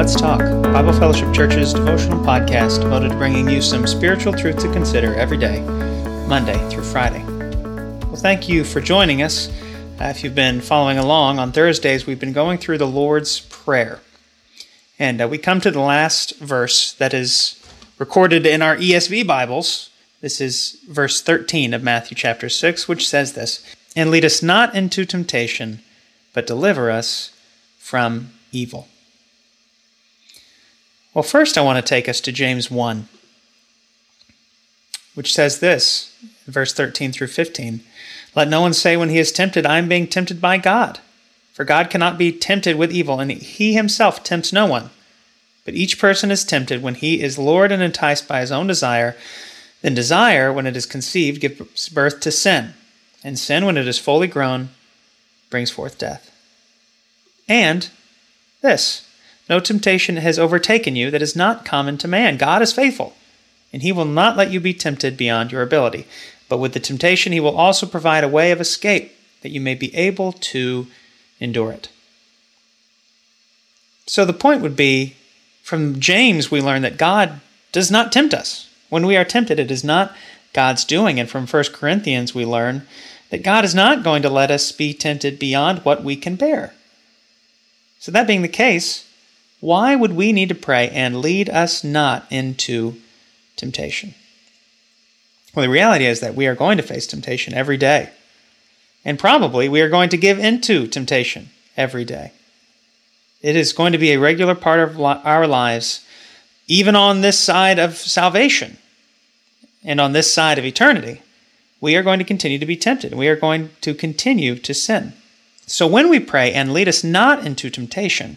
Let's Talk, Bible Fellowship Church's devotional podcast devoted to bringing you some spiritual truth to consider every day, Monday through Friday. Well, thank you for joining us. If you've been following along, on Thursdays we've been going through the Lord's Prayer. And we come to the last verse that is recorded in our ESV Bibles. This is verse 13 of Matthew chapter 6, which says this, "And lead us not into temptation, but deliver us from evil." Well, first I want to take us to James 1, which says this, verse 13 through 15, "Let no one say when he is tempted, I am being tempted by God. For God cannot be tempted with evil, and he himself tempts no one. But each person is tempted when he is lured and enticed by his own desire. Then desire, when it is conceived, gives birth to sin. And sin, when it is fully grown, brings forth death. And this, no temptation has overtaken you that is not common to man. God is faithful, and he will not let you be tempted beyond your ability. But with the temptation, he will also provide a way of escape, that you may be able to endure it." So the point would be, from James we learn that God does not tempt us. When we are tempted, it is not God's doing. And from 1 Corinthians we learn that God is not going to let us be tempted beyond what we can bear. So that being the case, why would we need to pray and lead us not into temptation? Well, the reality is that we are going to face temptation every day. And probably we are going to give into temptation every day. It is going to be a regular part of our lives, even on this side of salvation and on this side of eternity. We are going to continue to be tempted. We are going to continue to sin. So when we pray and lead us not into temptation,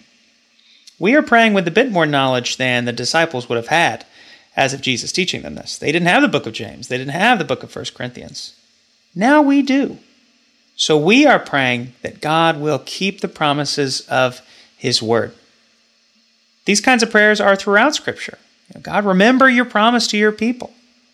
we are praying with a bit more knowledge than the disciples would have had as of Jesus teaching them this. They didn't have the book of James. They didn't have the book of 1 Corinthians. Now we do. So we are praying that God will keep the promises of his word. These kinds of prayers are throughout Scripture. God, remember your promise to your people.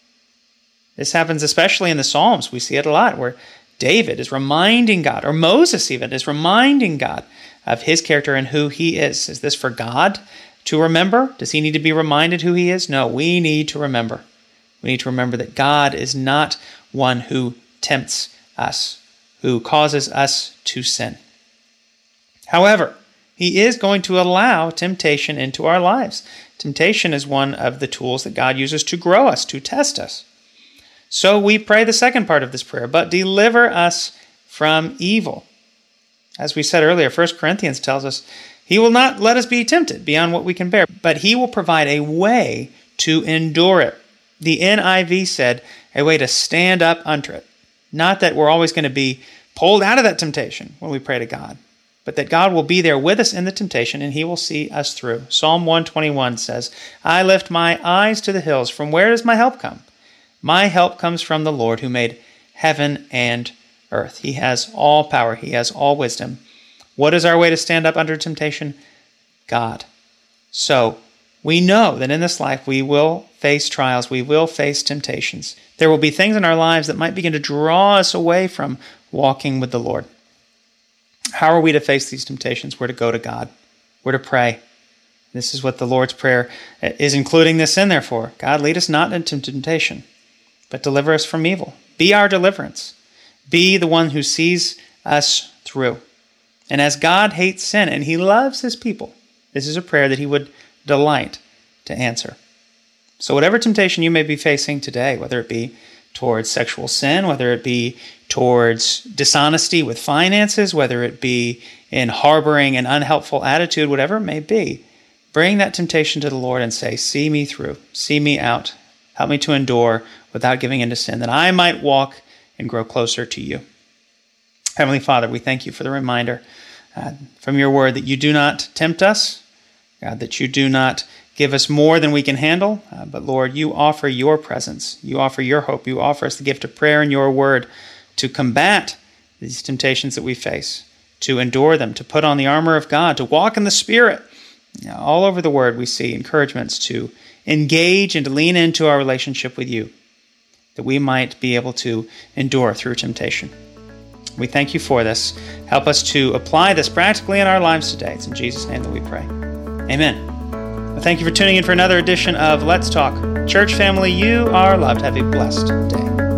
This happens especially in the Psalms. We see it a lot where David is reminding God, or Moses even is reminding God of his character and who he is. Is this for God to remember? Does he need to be reminded who he is? No, we need to remember. We need to remember that God is not one who tempts us, who causes us to sin. However, he is going to allow temptation into our lives. Temptation is one of the tools that God uses to grow us, to test us. So we pray the second part of this prayer, "But deliver us from evil." As we said earlier, 1 Corinthians tells us, he will not let us be tempted beyond what we can bear, but he will provide a way to endure it. The NIV said, a way to stand up under it. Not that we're always going to be pulled out of that temptation when we pray to God, but that God will be there with us in the temptation and he will see us through. Psalm 121 says, "I lift my eyes to the hills. From where does my help come? My help comes from the Lord who made heaven and earth." He has all power. He has all wisdom. What is our way to stand up under temptation? God. So we know that in this life we will face trials. We will face temptations. There will be things in our lives that might begin to draw us away from walking with the Lord. How are we to face these temptations? We're to go to God. We're to pray. This is what the Lord's Prayer is including this in there for. God, lead us not into temptation, but deliver us from evil. Be our deliverance. Be the one who sees us through. And as God hates sin and he loves his people, this is a prayer that he would delight to answer. So whatever temptation you may be facing today, whether it be towards sexual sin, whether it be towards dishonesty with finances, whether it be in harboring an unhelpful attitude, whatever it may be, bring that temptation to the Lord and say, "See me through, see me out, help me to endure without giving into sin, that I might walk and grow closer to you." Heavenly Father, we thank you for the reminder from your word that you do not tempt us, God, that you do not give us more than we can handle, but Lord, you offer your presence, you offer your hope, you offer us the gift of prayer and your word to combat these temptations that we face, to endure them, to put on the armor of God, to walk in the Spirit. All over the word we see encouragements to engage and to lean into our relationship with you, that we might be able to endure through temptation. We thank you for this. Help us to apply this practically in our lives today. It's in Jesus' name that we pray. Amen. Thank you for tuning in for another edition of Let's Talk. Church family, you are loved. Have a blessed day.